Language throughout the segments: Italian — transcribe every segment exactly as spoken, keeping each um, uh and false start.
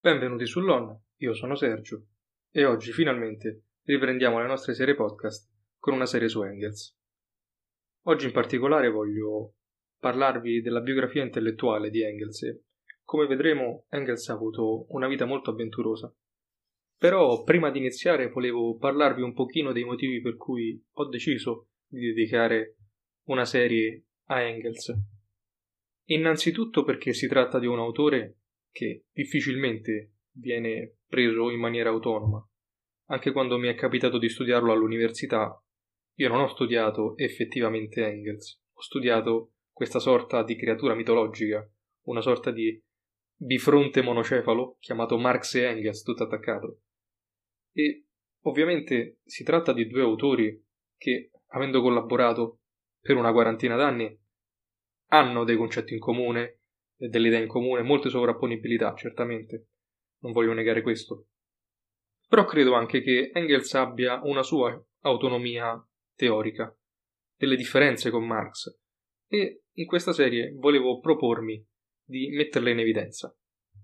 Benvenuti sull'O N, io sono Sergio e oggi finalmente riprendiamo le nostre serie podcast con una serie su Engels. Oggi in particolare voglio parlarvi della biografia intellettuale di Engels e, come vedremo, Engels ha avuto una vita molto avventurosa. Però prima di iniziare volevo parlarvi un pochino dei motivi per cui ho deciso di dedicare una serie a Engels. Innanzitutto perché si tratta di un autore che difficilmente viene preso in maniera autonoma. Anche quando mi è capitato di studiarlo all'università, io non ho studiato effettivamente Engels, ho studiato questa sorta di creatura mitologica, una sorta di bifronte monocefalo chiamato Marx e Engels, tutto attaccato. E ovviamente si tratta di due autori che, avendo collaborato per una quarantina d'anni, hanno dei concetti in comune, delle idee in comune, molte sovrapponibilità, certamente, non voglio negare questo. Però credo anche che Engels abbia una sua autonomia teorica, delle differenze con Marx, e in questa serie volevo propormi di metterle in evidenza.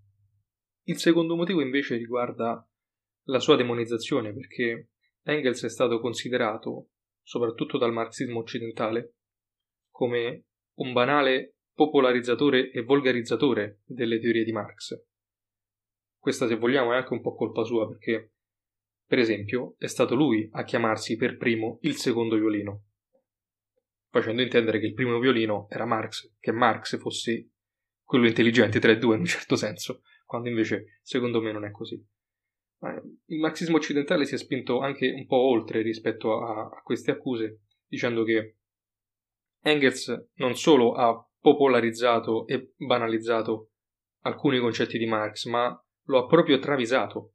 Il secondo motivo invece riguarda la sua demonizzazione, perché Engels è stato considerato, soprattutto dal marxismo occidentale, come un banale popolarizzatore e volgarizzatore delle teorie di Marx. Questa, se vogliamo, è anche un po' colpa sua, perché, per esempio, è stato lui a chiamarsi per primo il secondo violino, facendo intendere che il primo violino era Marx, che Marx fosse quello intelligente tra i due in un certo senso, quando invece, secondo me, non è così. Il marxismo occidentale si è spinto anche un po' oltre rispetto a, a queste accuse, dicendo che Engels non solo ha popolarizzato e banalizzato alcuni concetti di Marx, ma lo ha proprio travisato.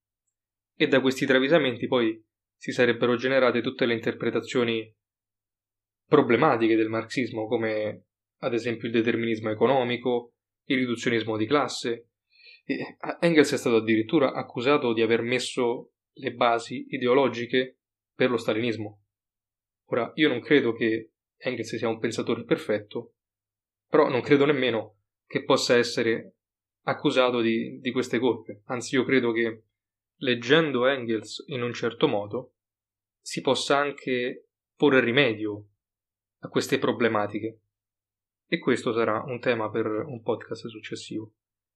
E da questi travisamenti poi si sarebbero generate tutte le interpretazioni problematiche del marxismo, come ad esempio il determinismo economico, il riduzionismo di classe. E Engels è stato addirittura accusato di aver messo le basi ideologiche per lo stalinismo. Ora, io non credo che Engels sia un pensatore perfetto, però non credo nemmeno che possa essere accusato di, di queste colpe. Anzi, io credo che leggendo Engels in un certo modo si possa anche porre rimedio a queste problematiche. E questo sarà un tema per un podcast successivo.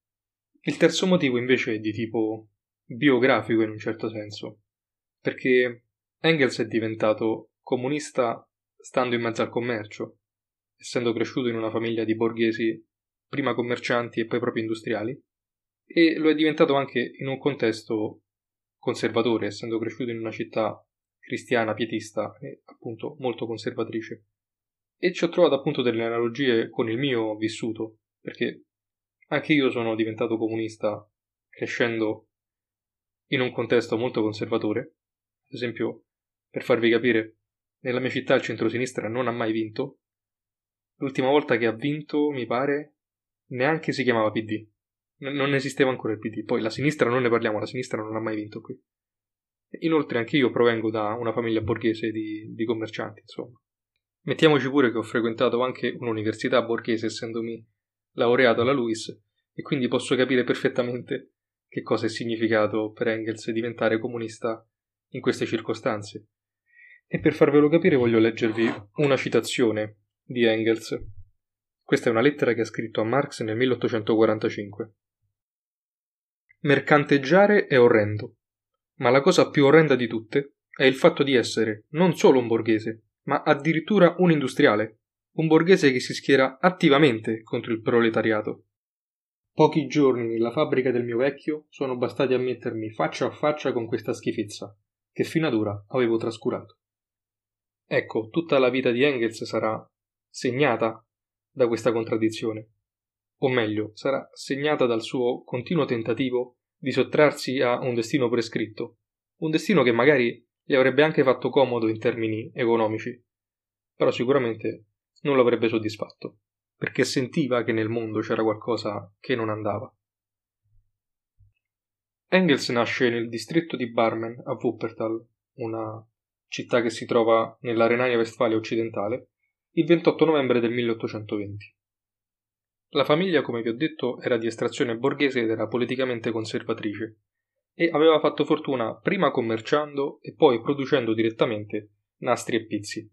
Il terzo motivo invece è di tipo biografico in un certo senso, perché Engels è diventato comunista stando in mezzo al commercio, essendo cresciuto in una famiglia di borghesi, prima commercianti e poi proprio industriali, e lo è diventato anche in un contesto conservatore, essendo cresciuto in una città cristiana, pietista e appunto molto conservatrice. E ci ho trovato appunto delle analogie con il mio vissuto, perché anche io sono diventato comunista crescendo in un contesto molto conservatore. Ad esempio, per farvi capire, nella mia città il centrosinistra non ha mai vinto. L'ultima volta che ha vinto, mi pare, neanche si chiamava P D. N- non esisteva ancora il P D. Poi la sinistra non ne parliamo, la sinistra non ha mai vinto qui. Inoltre anche io provengo da una famiglia borghese di, di commercianti, insomma. Mettiamoci pure che ho frequentato anche un'università borghese, essendomi laureato alla LUISS, e quindi posso capire perfettamente che cosa è significato per Engels diventare comunista in queste circostanze. E per farvelo capire voglio leggervi una citazione di Engels. Questa è una lettera che ha scritto a Marx nel milleottocentoquarantacinque. Mercanteggiare è orrendo, ma la cosa più orrenda di tutte è il fatto di essere non solo un borghese, ma addirittura un industriale, un borghese che si schiera attivamente contro il proletariato. Pochi giorni nella fabbrica del mio vecchio sono bastati a mettermi faccia a faccia con questa schifezza, che fino ad ora avevo trascurato. Ecco, tutta la vita di Engels sarà segnata da questa contraddizione, o meglio, sarà segnata dal suo continuo tentativo di sottrarsi a un destino prescritto, un destino che magari gli avrebbe anche fatto comodo in termini economici, però sicuramente non lo avrebbe soddisfatto, perché sentiva che nel mondo c'era qualcosa che non andava. Engels nasce nel distretto di Barmen a Wuppertal, una città che si trova nella Renania Westfalia occidentale, il ventotto novembre del milleottocentoventi. La famiglia, come vi ho detto, era di estrazione borghese ed era politicamente conservatrice e aveva fatto fortuna prima commerciando e poi producendo direttamente nastri e pizzi.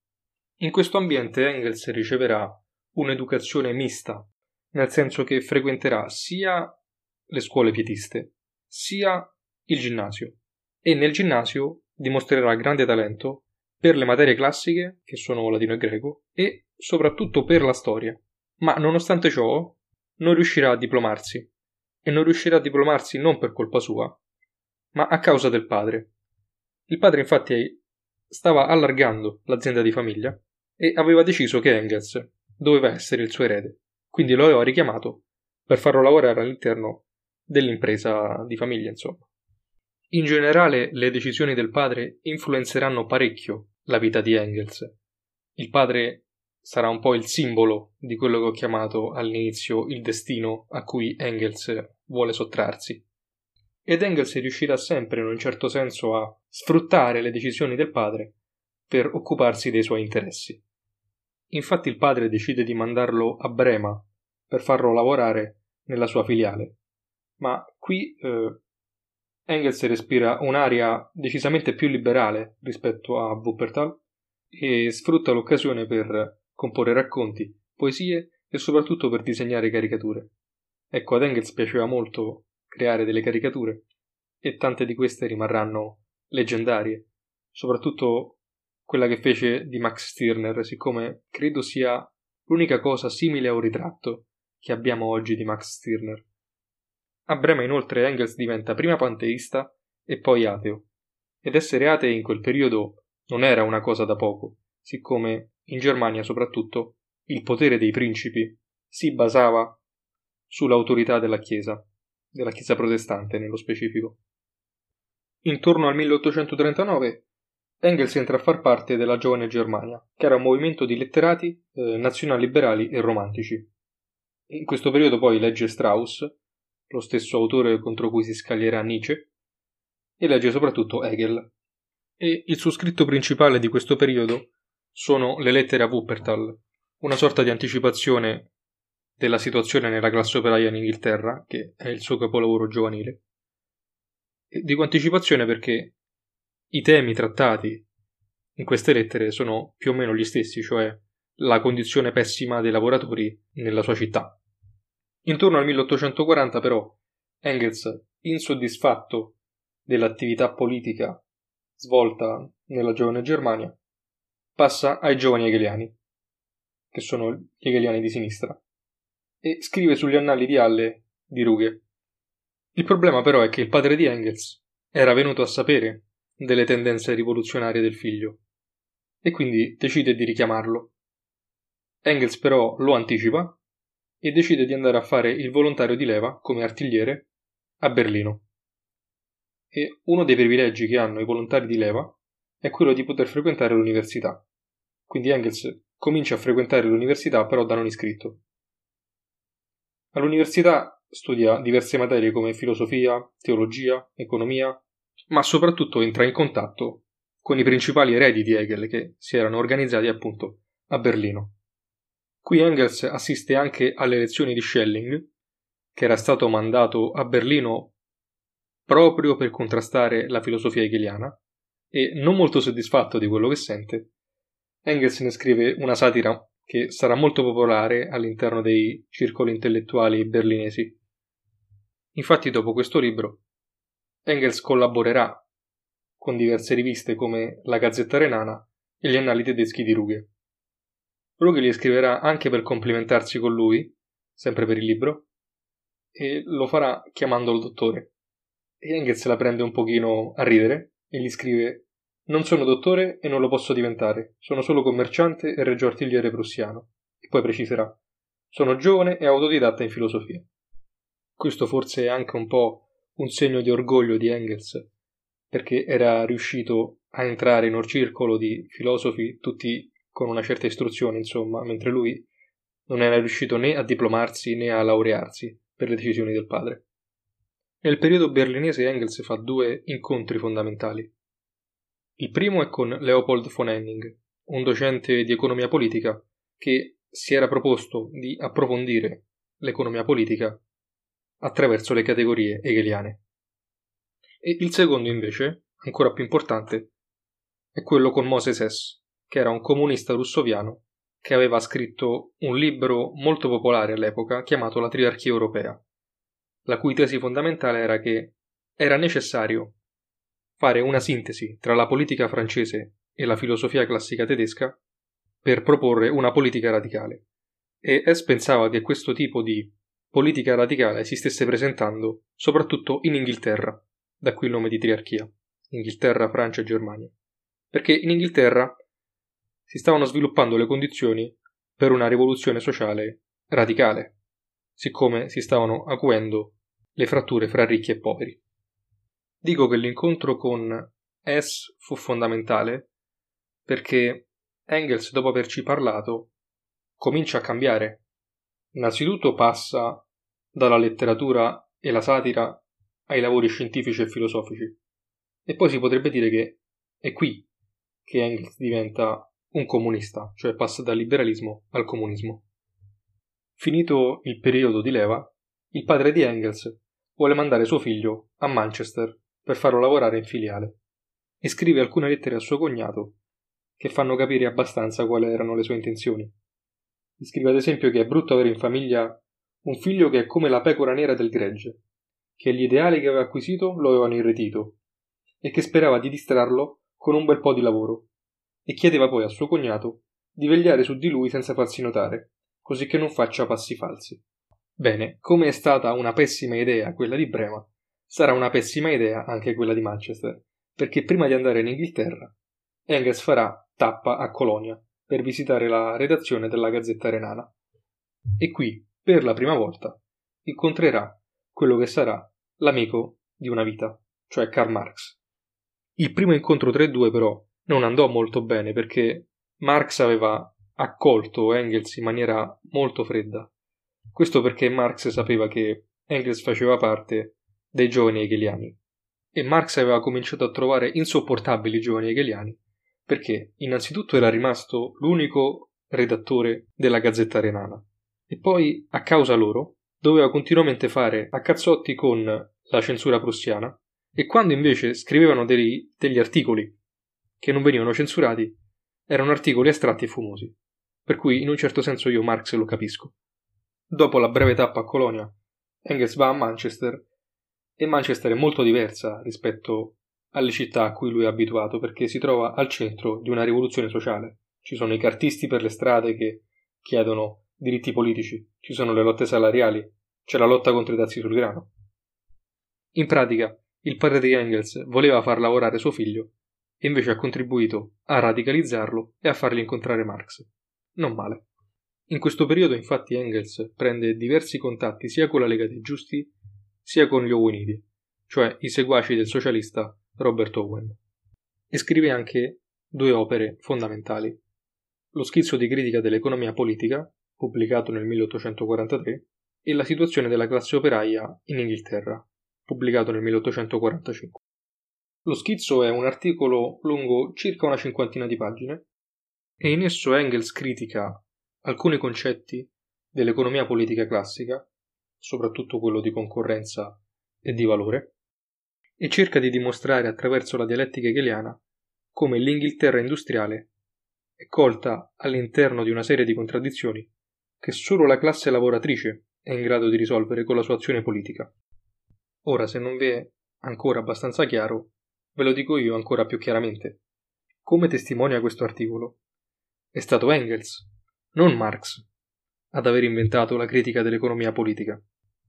In questo ambiente Engels riceverà un'educazione mista, nel senso che frequenterà sia le scuole pietiste, sia il ginnasio, e nel ginnasio dimostrerà grande talento per le materie classiche, che sono latino e greco, e soprattutto per la storia. Ma nonostante ciò non riuscirà a diplomarsi, e non riuscirà a diplomarsi non per colpa sua, ma a causa del padre. Il padre infatti stava allargando l'azienda di famiglia e aveva deciso che Engels doveva essere il suo erede, quindi lo aveva richiamato per farlo lavorare all'interno dell'impresa di famiglia, insomma. In generale le decisioni del padre influenzeranno parecchio la vita di Engels. Il padre sarà un po' il simbolo di quello che ho chiamato all'inizio il destino a cui Engels vuole sottrarsi. Ed Engels riuscirà sempre in un certo senso a sfruttare le decisioni del padre per occuparsi dei suoi interessi. Infatti il padre decide di mandarlo a Brema per farlo lavorare nella sua filiale, ma qui eh, Engels respira un'aria decisamente più liberale rispetto a Wuppertal e sfrutta l'occasione per comporre racconti, poesie e soprattutto per disegnare caricature. Ecco, ad Engels piaceva molto creare delle caricature e tante di queste rimarranno leggendarie, soprattutto quella che fece di Max Stirner, siccome credo sia l'unica cosa simile a un ritratto che abbiamo oggi di Max Stirner. A Brema inoltre Engels diventa prima panteista e poi ateo, ed essere atei in quel periodo non era una cosa da poco, siccome in Germania soprattutto il potere dei principi si basava sull'autorità della Chiesa, della Chiesa protestante nello specifico. Intorno al milleottocentotrentanove Engels entra a far parte della Giovane Germania, che era un movimento di letterati eh, nazionalliberali e romantici. In questo periodo poi legge Strauss, lo stesso autore contro cui si scaglierà Nietzsche, e legge soprattutto Hegel. E il suo scritto principale di questo periodo sono le lettere a Wuppertal, una sorta di anticipazione della situazione nella classe operaia in Inghilterra, che è il suo capolavoro giovanile. E dico anticipazione perché i temi trattati in queste lettere sono più o meno gli stessi, cioè la condizione pessima dei lavoratori nella sua città. Intorno al milleottocentoquaranta però Engels, insoddisfatto dell'attività politica svolta nella Giovane Germania, passa ai giovani hegeliani, che sono gli hegeliani di sinistra, e scrive sugli annali di Halle di Ruge. Il problema però è che il padre di Engels era venuto a sapere delle tendenze rivoluzionarie del figlio e quindi decide di richiamarlo. Engels però lo anticipa e decide di andare a fare il volontario di leva come artigliere a Berlino. E uno dei privilegi che hanno i volontari di leva è quello di poter frequentare l'università. Quindi Engels comincia a frequentare l'università però da non iscritto. All'università studia diverse materie come filosofia, teologia, economia, ma soprattutto entra in contatto con i principali eredi di Hegel che si erano organizzati appunto a Berlino. Qui Engels assiste anche alle lezioni di Schelling, che era stato mandato a Berlino proprio per contrastare la filosofia hegeliana, e non molto soddisfatto di quello che sente, Engels ne scrive una satira che sarà molto popolare all'interno dei circoli intellettuali berlinesi. Infatti dopo questo libro Engels collaborerà con diverse riviste come la Gazzetta Renana e gli Annali tedeschi di Ruge. Ruge li scriverà anche per complimentarsi con lui, sempre per il libro, e lo farà chiamandolo dottore. E Engels la prende un pochino a ridere e gli scrive: «Non sono dottore e non lo posso diventare, sono solo commerciante e reggio artigliere prussiano». E poi preciserà: «Sono giovane e autodidatta in filosofia». Questo forse è anche un po' un segno di orgoglio di Engels, perché era riuscito a entrare in un circolo di filosofi tutti con una certa istruzione, insomma, mentre lui non era riuscito né a diplomarsi né a laurearsi per le decisioni del padre. Nel periodo berlinese Engels fa due incontri fondamentali. Il primo è con Leopold von Henning, un docente di economia politica che si era proposto di approfondire l'economia politica attraverso le categorie hegeliane. E il secondo, invece, ancora più importante, è quello con Moses Hess, che era un comunista russoviano che aveva scritto un libro molto popolare all'epoca chiamato La Triarchia Europea, la cui tesi fondamentale era che era necessario fare una sintesi tra la politica francese e la filosofia classica tedesca per proporre una politica radicale. E Hess pensava che questo tipo di politica radicale si stesse presentando soprattutto in Inghilterra, da qui il nome di triarchia, Inghilterra, Francia e Germania, perché in Inghilterra si stavano sviluppando le condizioni per una rivoluzione sociale radicale, siccome si stavano acuendo le fratture fra ricchi e poveri. Dico che l'incontro con Hess fu fondamentale perché Engels, dopo averci parlato, comincia a cambiare. Innanzitutto passa dalla letteratura e la satira ai lavori scientifici e filosofici, e poi si potrebbe dire che è qui che Engels diventa un comunista, cioè passa dal liberalismo al comunismo. Finito il periodo di leva, il padre di Engels vuole mandare suo figlio a Manchester per farlo lavorare in filiale e scrive alcune lettere a suo cognato che fanno capire abbastanza quali erano le sue intenzioni. Gli scrive ad esempio che è brutto avere in famiglia un figlio che è come la pecora nera del gregge, che gli ideali che aveva acquisito lo avevano irretito e che sperava di distrarlo con un bel po' di lavoro, e chiedeva poi a suo cognato di vegliare su di lui senza farsi notare, così che non faccia passi falsi. Bene, come è stata una pessima idea quella di Brema, sarà una pessima idea anche quella di Manchester, perché prima di andare in Inghilterra, Engels farà tappa a Colonia per visitare la redazione della Gazzetta Renana. E qui, per la prima volta, incontrerà quello che sarà l'amico di una vita, cioè Karl Marx. Il primo incontro tra i due però non andò molto bene perché Marx aveva accolto Engels in maniera molto fredda. Questo perché Marx sapeva che Engels faceva parte dei giovani hegeliani e Marx aveva cominciato a trovare insopportabili i giovani hegeliani perché innanzitutto era rimasto l'unico redattore della Gazzetta Renana e poi a causa loro doveva continuamente fare a cazzotti con la censura prussiana, e quando invece scrivevano dei, degli articoli che non venivano censurati erano articoli astratti e fumosi, per cui in un certo senso io Marx lo capisco. Dopo la breve tappa a Colonia, Engels va a Manchester e Manchester è molto diversa rispetto alle città a cui lui è abituato perché si trova al centro di una rivoluzione sociale. Ci sono i cartisti per le strade che chiedono diritti politici, ci sono le lotte salariali, c'è la lotta contro i dazi sul grano. In pratica, il padre di Engels voleva far lavorare suo figlio e invece ha contribuito a radicalizzarlo e a fargli incontrare Marx. Non male. In questo periodo infatti Engels prende diversi contatti sia con la Lega dei Giusti sia con gli Owenidi, cioè i seguaci del socialista Robert Owen, e scrive anche due opere fondamentali: lo schizzo di critica dell'economia politica, pubblicato nel milleottocentoquarantatré, e la situazione della classe operaia in Inghilterra, pubblicato nel milleottocentoquarantacinque. Lo schizzo è un articolo lungo circa una cinquantina di pagine e in esso Engels critica alcuni concetti dell'economia politica classica, soprattutto quello di concorrenza e di valore, e cerca di dimostrare attraverso la dialettica hegeliana come l'Inghilterra industriale è colta all'interno di una serie di contraddizioni che solo la classe lavoratrice è in grado di risolvere con la sua azione politica. Ora, se non vi è ancora abbastanza chiaro, ve lo dico io ancora più chiaramente. Come testimonia questo articolo, è stato Engels, non Marx, ad aver inventato la critica dell'economia politica.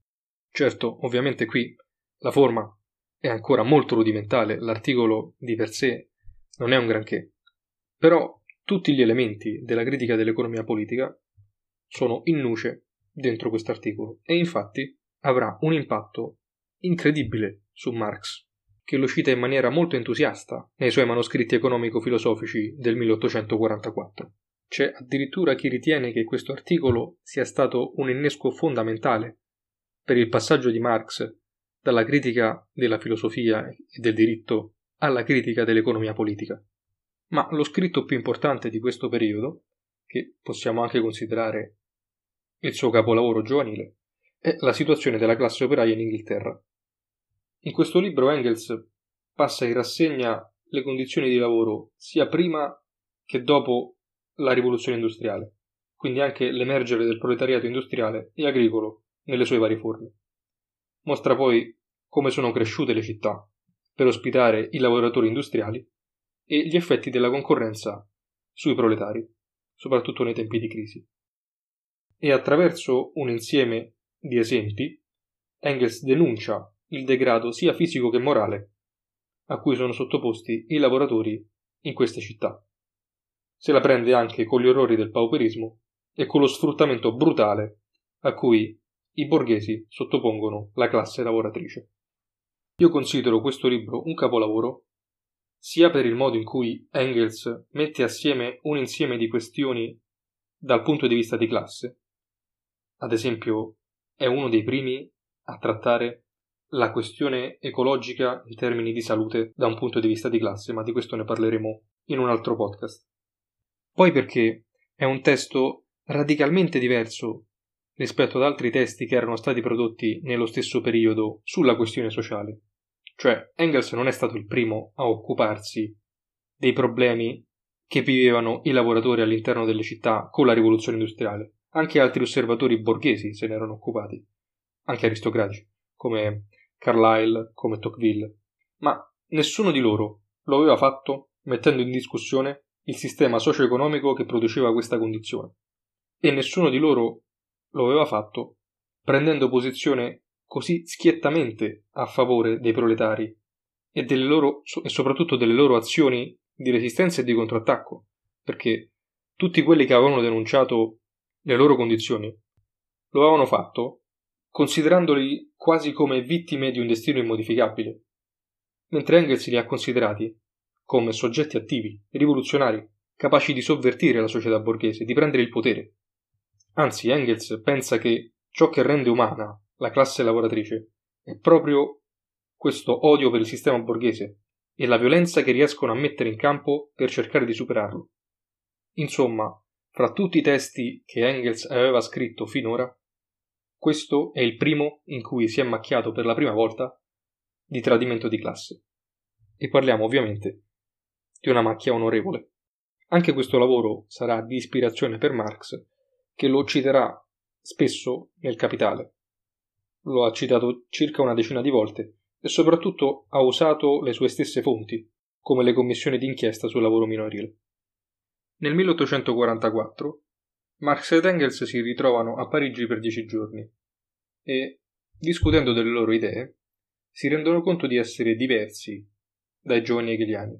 Certo, ovviamente qui la forma è ancora molto rudimentale, l'articolo di per sé non è un granché, però tutti gli elementi della critica dell'economia politica sono in nuce dentro questo articolo e infatti avrà un impatto incredibile su Marx, che lo cita in maniera molto entusiasta nei suoi manoscritti economico-filosofici del milleottocentoquarantaquattro. C'è addirittura chi ritiene che questo articolo sia stato un innesco fondamentale per il passaggio di Marx dalla critica della filosofia e del diritto alla critica dell'economia politica. Ma lo scritto più importante di questo periodo, che possiamo anche considerare il suo capolavoro giovanile, è la situazione della classe operaia in Inghilterra. In questo libro Engels passa in rassegna le condizioni di lavoro sia prima che dopo la rivoluzione industriale, quindi anche l'emergere del proletariato industriale e agricolo nelle sue varie forme. Mostra poi come sono cresciute le città per ospitare i lavoratori industriali e gli effetti della concorrenza sui proletari, soprattutto nei tempi di crisi. E attraverso un insieme di esempi, Engels denuncia il degrado sia fisico che morale a cui sono sottoposti i lavoratori in queste città. Se la prende anche con gli orrori del pauperismo e con lo sfruttamento brutale a cui i borghesi sottopongono la classe lavoratrice. Io considero questo libro un capolavoro sia per il modo in cui Engels mette assieme un insieme di questioni dal punto di vista di classe. Ad esempio, è uno dei primi a trattare la questione ecologica in termini di salute da un punto di vista di classe, ma di questo ne parleremo in un altro podcast. Poi perché è un testo radicalmente diverso rispetto ad altri testi che erano stati prodotti nello stesso periodo sulla questione sociale. Cioè, Engels non è stato il primo a occuparsi dei problemi che vivevano i lavoratori all'interno delle città con la rivoluzione industriale. Anche altri osservatori borghesi se ne erano occupati, anche aristocratici, come Carlyle, come Tocqueville. Ma nessuno di loro lo aveva fatto mettendo in discussione il sistema socio-economico che produceva questa condizione. E nessuno di loro lo aveva fatto prendendo posizione così schiettamente a favore dei proletari e, delle loro, e soprattutto delle loro azioni di resistenza e di contrattacco, perché tutti quelli che avevano denunciato le loro condizioni lo avevano fatto considerandoli quasi come vittime di un destino immodificabile, mentre Engels li ha considerati come soggetti attivi, rivoluzionari, capaci di sovvertire la società borghese, di prendere il potere. Anzi, Engels pensa che ciò che rende umana la classe lavoratrice è proprio questo odio per il sistema borghese e la violenza che riescono a mettere in campo per cercare di superarlo. Insomma, fra tutti i testi che Engels aveva scritto finora, questo è il primo in cui si è macchiato per la prima volta di tradimento di classe. E parliamo ovviamente di una macchia onorevole. Anche questo lavoro sarà di ispirazione per Marx, che lo citerà spesso nel Capitale. Lo ha citato circa una decina di volte e soprattutto ha usato le sue stesse fonti, come le commissioni d'inchiesta sul lavoro minorile. Nel milleottocentoquarantaquattro Marx ed Engels si ritrovano a Parigi per dieci giorni e, discutendo delle loro idee, si rendono conto di essere diversi dai giovani hegeliani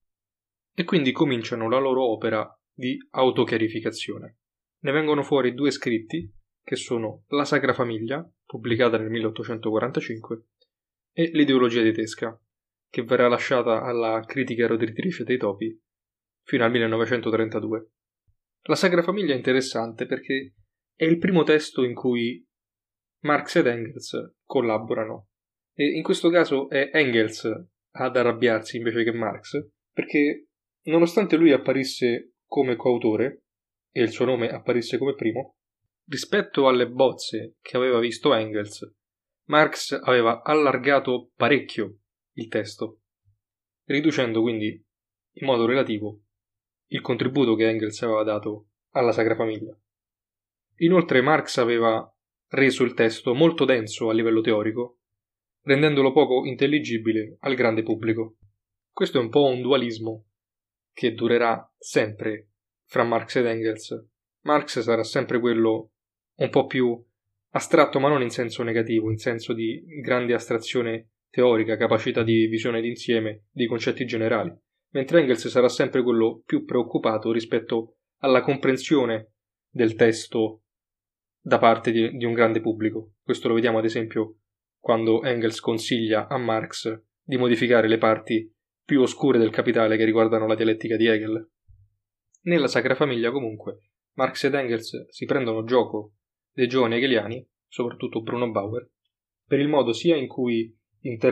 e quindi cominciano la loro opera di autochiarificazione. Ne vengono fuori due scritti che sono La Sacra Famiglia, pubblicata nel milleottocentoquarantacinque, e L'ideologia tedesca, che verrà lasciata alla critica rodritrice dei topi fino al millenovecentotrentadue. La Sacra Famiglia è interessante perché è il primo testo in cui Marx ed Engels collaborano e in questo caso è Engels ad arrabbiarsi invece che Marx, perché nonostante lui apparisse come coautore e il suo nome apparisse come primo, rispetto alle bozze che aveva visto Engels, Marx aveva allargato parecchio il testo, riducendo quindi in modo relativo il contributo che Engels aveva dato alla Sacra Famiglia. Inoltre Marx aveva reso il testo molto denso a livello teorico, rendendolo poco intelligibile al grande pubblico. Questo è un po' un dualismo che durerà sempre fra Marx ed Engels. Marx sarà sempre quello un po' più astratto, ma non in senso negativo, in senso di grande astrazione teorica, capacità di visione d'insieme di concetti generali, mentre Engels sarà sempre quello più preoccupato rispetto alla comprensione del testo da parte di, di un grande pubblico. Questo lo vediamo ad esempio quando Engels consiglia a Marx di modificare le parti più oscure del Capitale che riguardano la dialettica di Hegel. Nella Sacra Famiglia comunque Marx ed Engels si prendono gioco dei giovani hegeliani, soprattutto Bruno Bauer, per il modo sia in cui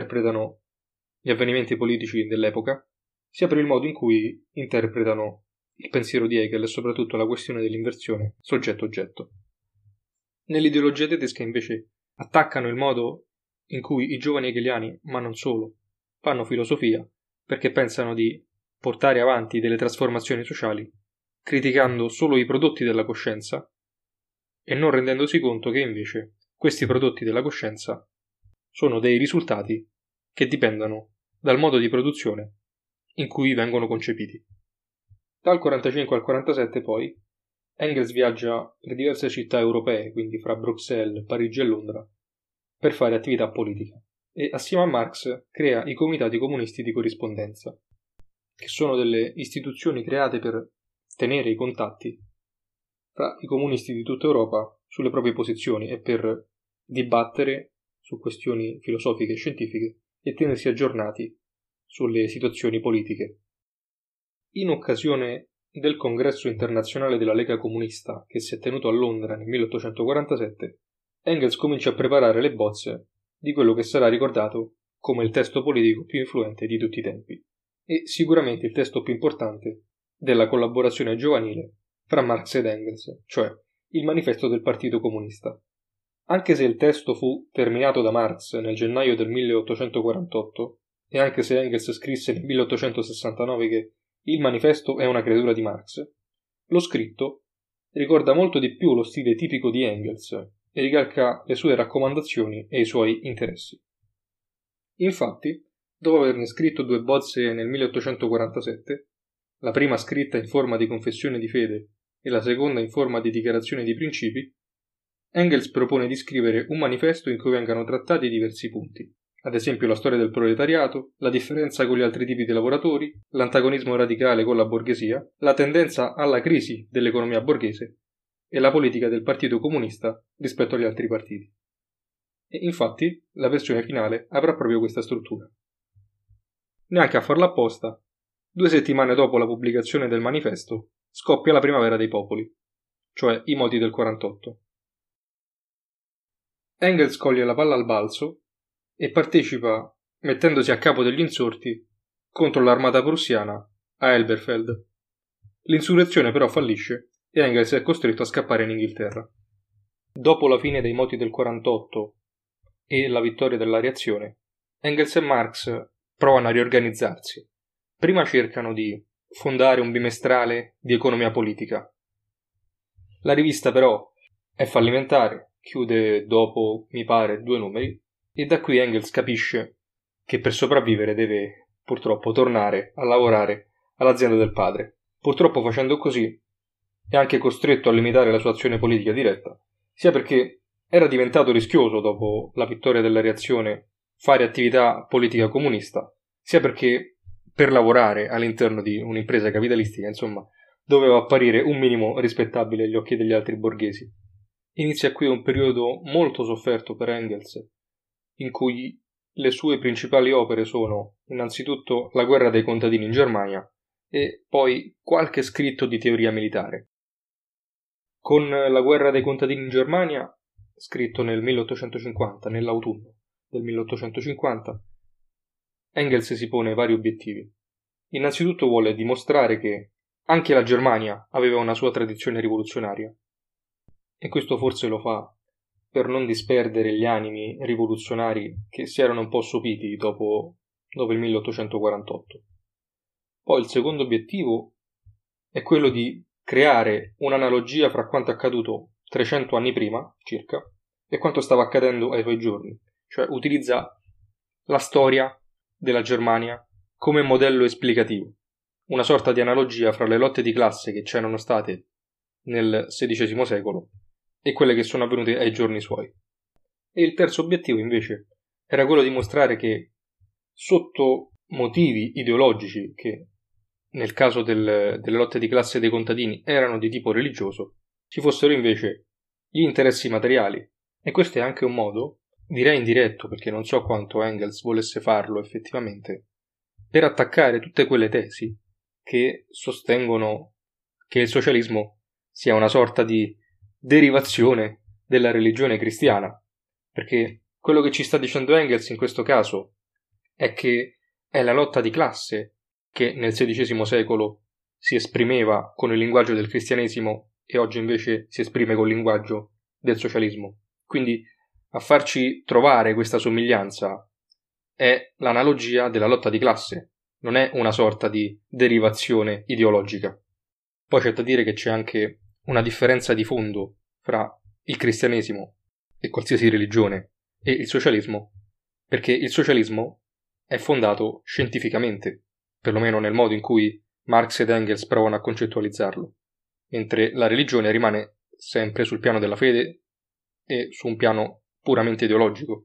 interpretano gli avvenimenti politici dell'epoca, sia per il modo in cui interpretano il pensiero di Hegel è soprattutto la questione dell'inversione soggetto-oggetto. Nell'ideologia tedesca invece attaccano il modo in cui i giovani hegeliani, ma non solo, fanno filosofia perché pensano di portare avanti delle trasformazioni sociali criticando solo i prodotti della coscienza e non rendendosi conto che invece questi prodotti della coscienza sono dei risultati che dipendono dal modo di produzione in cui vengono concepiti. Dal quarantacinque al quarantasette poi Engels viaggia per diverse città europee, quindi fra Bruxelles, Parigi e Londra, per fare attività politica e assieme a Marx crea i comitati comunisti di corrispondenza, che sono delle istituzioni create per tenere i contatti fra i comunisti di tutta Europa sulle proprie posizioni e per dibattere su questioni filosofiche e scientifiche e tenersi aggiornati sulle situazioni politiche. In occasione del congresso internazionale della Lega Comunista che si è tenuto a Londra nel milleottocentoquarantasette, Engels comincia a preparare le bozze di quello che sarà ricordato come il testo politico più influente di tutti i tempi e sicuramente il testo più importante della collaborazione giovanile fra Marx ed Engels, cioè il manifesto del Partito Comunista. Anche se il testo fu terminato da Marx nel gennaio del milleottocentoquarantotto e anche se Engels scrisse nel milleottocentosessantanove che il manifesto è una creatura di Marx, lo scritto ricorda molto di più lo stile tipico di Engels e ricalca le sue raccomandazioni e i suoi interessi. Infatti, dopo averne scritto due bozze nel milleottocentoquarantasette, la prima scritta in forma di confessione di fede e la seconda in forma di dichiarazione di principi, Engels propone di scrivere un manifesto in cui vengano trattati diversi punti, ad esempio la storia del proletariato, la differenza con gli altri tipi di lavoratori, l'antagonismo radicale con la borghesia, la tendenza alla crisi dell'economia borghese e la politica del Partito Comunista rispetto agli altri partiti. E infatti la versione finale avrà proprio questa struttura. Neanche a farla apposta, due settimane dopo la pubblicazione del manifesto, scoppia la primavera dei popoli, cioè i moti del quarantotto. Engels coglie la palla al balzo e partecipa, mettendosi a capo degli insorti, contro l'armata prussiana a Elberfeld. L'insurrezione però fallisce e Engels è costretto a scappare in Inghilterra. Dopo la fine dei moti del quarantotto e la vittoria della reazione, Engels e Marx provano a riorganizzarsi. Prima cercano di fondare un bimestrale di economia politica. La rivista però è fallimentare, chiude dopo, mi pare, due numeri, e da qui Engels capisce che per sopravvivere deve purtroppo tornare a lavorare all'azienda del padre. Purtroppo facendo così è anche costretto a limitare la sua azione politica diretta, sia perché era diventato rischioso dopo la vittoria della reazione fare attività politica comunista, sia perché per lavorare all'interno di un'impresa capitalistica, insomma, doveva apparire un minimo rispettabile agli occhi degli altri borghesi. Inizia qui un periodo molto sofferto per Engels, in cui le sue principali opere sono innanzitutto La guerra dei contadini in Germania e poi qualche scritto di teoria militare. Con La guerra dei contadini in Germania, scritto nel milleottocentocinquanta, nell'autunno del milleottocentocinquanta, Engels si pone vari obiettivi. Innanzitutto vuole dimostrare che anche la Germania aveva una sua tradizione rivoluzionaria, e questo forse lo fa per non disperdere gli animi rivoluzionari che si erano un po' sopiti dopo, dopo il milleottocentoquarantotto. Poi il secondo obiettivo è quello di creare un'analogia fra quanto accaduto trecento anni prima, circa, e quanto stava accadendo ai suoi giorni, cioè utilizza la storia della Germania come modello esplicativo, una sorta di analogia fra le lotte di classe che c'erano state nel sedicesimo secolo e quelle che sono avvenute ai giorni suoi. E il terzo obiettivo invece era quello di mostrare che sotto motivi ideologici che nel caso del, delle lotte di classe dei contadini erano di tipo religioso, ci fossero invece gli interessi materiali. E questo è anche un modo, direi indiretto perché non so quanto Engels volesse farlo effettivamente, per attaccare tutte quelle tesi che sostengono che il socialismo sia una sorta di derivazione della religione cristiana, perché quello che ci sta dicendo Engels in questo caso è che è la lotta di classe che nel sedicesimo secolo si esprimeva con il linguaggio del cristianesimo e oggi invece si esprime col linguaggio del socialismo. Quindi a farci trovare questa somiglianza è l'analogia della lotta di classe, non è una sorta di derivazione ideologica. Poi c'è da dire che c'è anche una differenza di fondo fra il cristianesimo e qualsiasi religione e il socialismo, perché il socialismo è fondato scientificamente, perlomeno nel modo in cui Marx ed Engels provano a concettualizzarlo, mentre la religione rimane sempre sul piano della fede e su un piano puramente ideologico.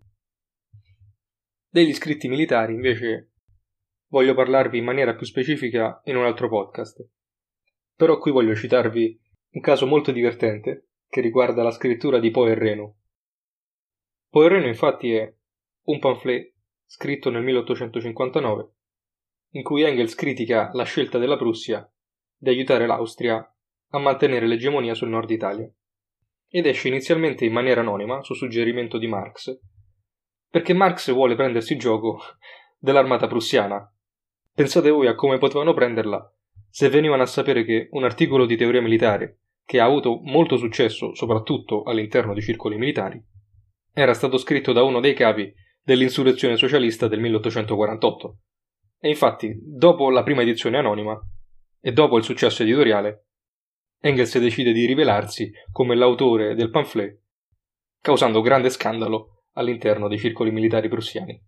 Degli scritti militari, invece, voglio parlarvi in maniera più specifica in un altro podcast. Però qui voglio citarvi un caso molto divertente che riguarda la scrittura di Poe e Reno. Poe e Reno, infatti, è un pamphlet scritto nel milleottocentocinquantanove in cui Engels critica la scelta della Prussia di aiutare l'Austria a mantenere l'egemonia sul nord Italia, ed esce inizialmente in maniera anonima su suggerimento di Marx, perché Marx vuole prendersi gioco dell'armata prussiana. Pensate voi a come potevano prenderla se venivano a sapere che un articolo di teoria militare, che ha avuto molto successo soprattutto all'interno di circoli militari, era stato scritto da uno dei capi dell'insurrezione socialista del milleottocentoquarantotto. E infatti, dopo la prima edizione anonima e dopo il successo editoriale, Engels decide di rivelarsi come l'autore del pamphlet, causando grande scandalo all'interno dei circoli militari prussiani.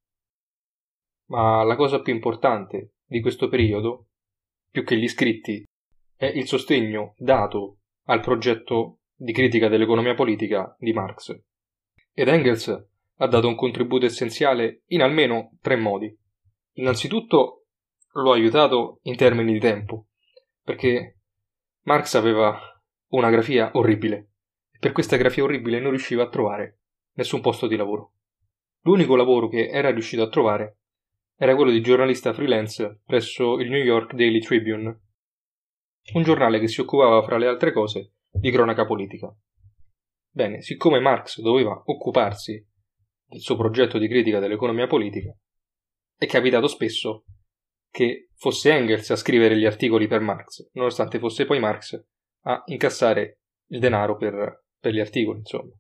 Ma la cosa più importante di questo periodo, più che gli scritti, è il sostegno dato al progetto di critica dell'economia politica di Marx. Ed Engels ha dato un contributo essenziale in almeno tre modi. Innanzitutto lo ha aiutato in termini di tempo, perché Marx aveva una grafia orribile e per questa grafia orribile non riusciva a trovare nessun posto di lavoro. L'unico lavoro che era riuscito a trovare era quello di giornalista freelance presso il New York Daily Tribune, un giornale che si occupava, fra le altre cose, di cronaca politica. Bene, siccome Marx doveva occuparsi del suo progetto di critica dell'economia politica, è capitato spesso che fosse Engels a scrivere gli articoli per Marx, nonostante fosse poi Marx a incassare il denaro per, per gli articoli, insomma.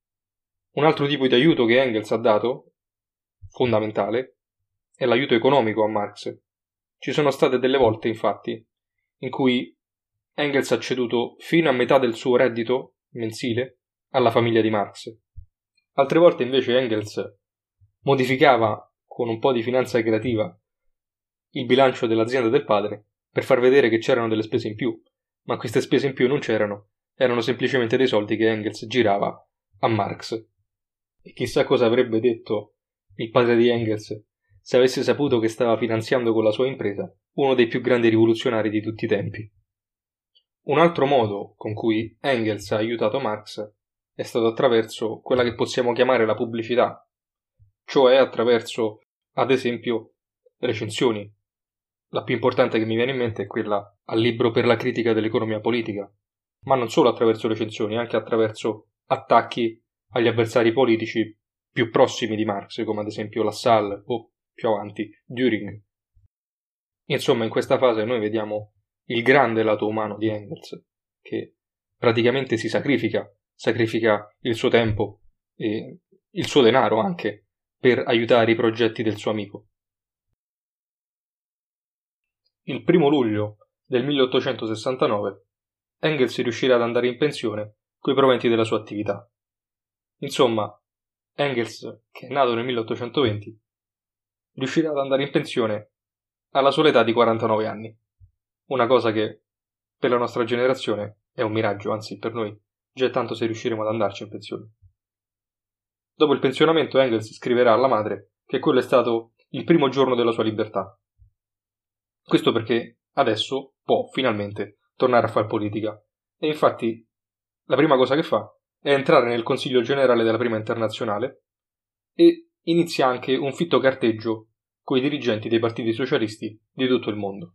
Un altro tipo di aiuto che Engels ha dato, fondamentale, è l'aiuto economico a Marx. Ci sono state delle volte, infatti, in cui Engels ha ceduto fino a metà del suo reddito mensile alla famiglia di Marx. Altre volte invece Engels modificava con un po' di finanza creativa il bilancio dell'azienda del padre per far vedere che c'erano delle spese in più, ma queste spese in più non c'erano, erano semplicemente dei soldi che Engels girava a Marx. E chissà cosa avrebbe detto il padre di Engels se avesse saputo che stava finanziando con la sua impresa uno dei più grandi rivoluzionari di tutti i tempi. Un altro modo con cui Engels ha aiutato Marx è stato attraverso quella che possiamo chiamare la pubblicità, cioè attraverso, ad esempio, recensioni. La più importante che mi viene in mente è quella al libro per la critica dell'economia politica, ma non solo attraverso recensioni, anche attraverso attacchi agli avversari politici più prossimi di Marx, come ad esempio Lassalle o, più avanti, Düring. Insomma, in questa fase noi vediamo il grande lato umano di Engels, che praticamente si sacrifica, sacrifica il suo tempo e il suo denaro anche per aiutare i progetti del suo amico. Il primo luglio del milleottocentosessantanove Engels riuscirà ad andare in pensione coi proventi della sua attività. Insomma, Engels, che è nato nel milleottocentoventi, riuscirà ad andare in pensione alla sola età di quarantanove anni. Una cosa che per la nostra generazione è un miraggio, anzi per noi già è tanto se riusciremo ad andarci in pensione. Dopo il pensionamento Engels scriverà alla madre che quello è stato il primo giorno della sua libertà. Questo perché adesso può finalmente tornare a fare politica e infatti la prima cosa che fa è entrare nel Consiglio Generale della Prima Internazionale e inizia anche un fitto carteggio coi dirigenti dei partiti socialisti di tutto il mondo.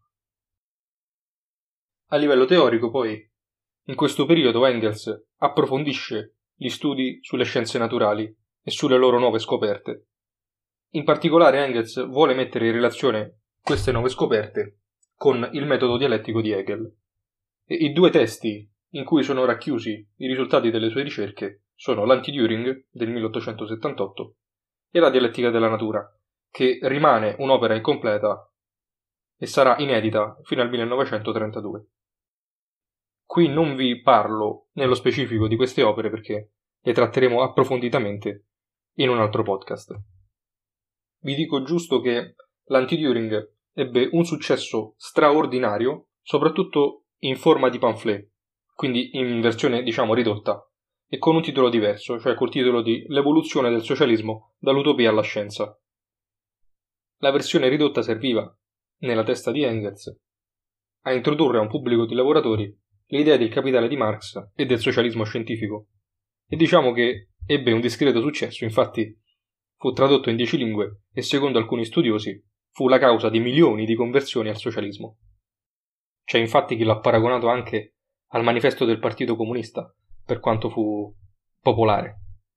A livello teorico, poi, in questo periodo Engels approfondisce gli studi sulle scienze naturali e sulle loro nuove scoperte. In particolare Engels vuole mettere in relazione queste nuove scoperte con il metodo dialettico di Hegel. E i due testi in cui sono racchiusi i risultati delle sue ricerche sono l'Anti-Düring del milleottocentosettantotto e la Dialettica della natura, che rimane un'opera incompleta e sarà inedita fino al millenovecentotrentadue. Qui non vi parlo nello specifico di queste opere perché le tratteremo approfonditamente in un altro podcast. Vi dico giusto che l'Anti-Düring ebbe un successo straordinario, soprattutto in forma di pamphlet, quindi in versione diciamo ridotta, e con un titolo diverso, cioè col titolo di L'evoluzione del socialismo dall'utopia alla scienza. La versione ridotta serviva, nella testa di Engels, a introdurre a un pubblico di lavoratori le idee del capitale di Marx e del socialismo scientifico, e diciamo che ebbe un discreto successo, infatti fu tradotto in dieci lingue e secondo alcuni studiosi fu la causa di milioni di conversioni al socialismo. C'è infatti chi l'ha paragonato anche al manifesto del Partito Comunista, per quanto fu popolare.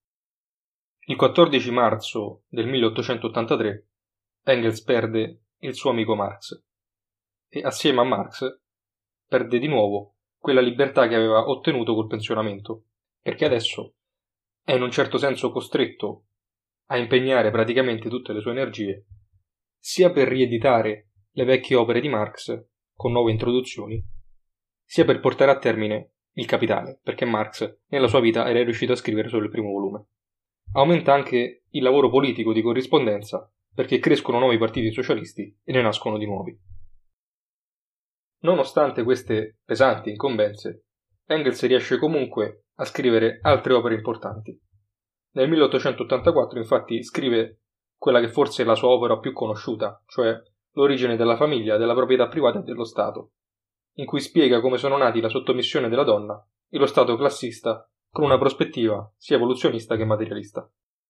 Il quattordici marzo del milleottocentottantatré Engels perde il suo amico Marx e assieme a Marx perde di nuovo quella libertà che aveva ottenuto col pensionamento, perché adesso è in un certo senso costretto a impegnare praticamente tutte le sue energie sia per rieditare le vecchie opere di Marx con nuove introduzioni, sia per portare a termine il Capitale, perché Marx nella sua vita era riuscito a scrivere solo il primo volume. Aumenta anche il lavoro politico di corrispondenza, perché crescono nuovi partiti socialisti e ne nascono di nuovi. Nonostante queste pesanti incombenze, Engels riesce comunque a scrivere altre opere importanti. Nel milleottocentottantaquattro infatti scrive quella che forse è la sua opera più conosciuta, cioè L'origine della famiglia, della proprietà privata e dello Stato, in cui spiega come sono nati la sottomissione della donna e lo Stato classista con una prospettiva sia evoluzionista che materialista.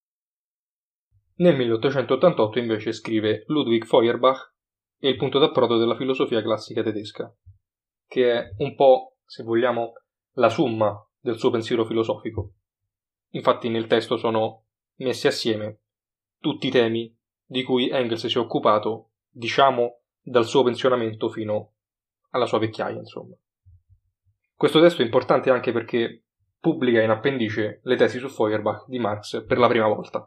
Nel milleottocentottantotto invece scrive Ludwig Feuerbach e il punto d'approdo della filosofia classica tedesca, che è un po', se vogliamo, la summa del suo pensiero filosofico. Infatti nel testo sono messi assieme tutti i temi di cui Engels si è occupato, diciamo, dal suo pensionamento fino alla sua vecchiaia, insomma. Questo testo è importante anche perché pubblica in appendice le tesi su Feuerbach di Marx per la prima volta.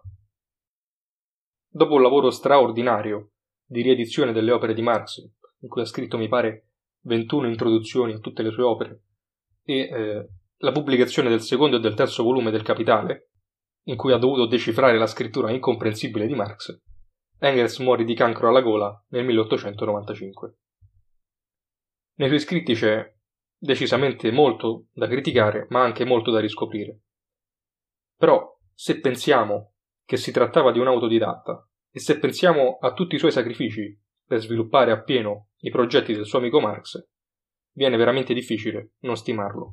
Dopo un lavoro straordinario di riedizione delle opere di Marx, in cui ha scritto, mi pare, ventuno introduzioni a tutte le sue opere, e eh, la pubblicazione del secondo e del terzo volume del Capitale, in cui ha dovuto decifrare la scrittura incomprensibile di Marx, Engels morì di cancro alla gola nel milleottocentonovantacinque. Nei suoi scritti c'è decisamente molto da criticare, ma anche molto da riscoprire. Però, se pensiamo che si trattava di un autodidatta, e se pensiamo a tutti i suoi sacrifici per sviluppare appieno i progetti del suo amico Marx, viene veramente difficile non stimarlo.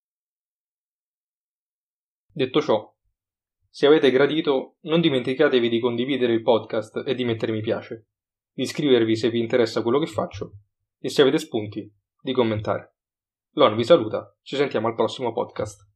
Detto ciò, se avete gradito, non dimenticatevi di condividere il podcast e di mettere mi piace, di iscrivervi se vi interessa quello che faccio, e se avete spunti, di commentare. Lon vi saluta, ci sentiamo al prossimo podcast.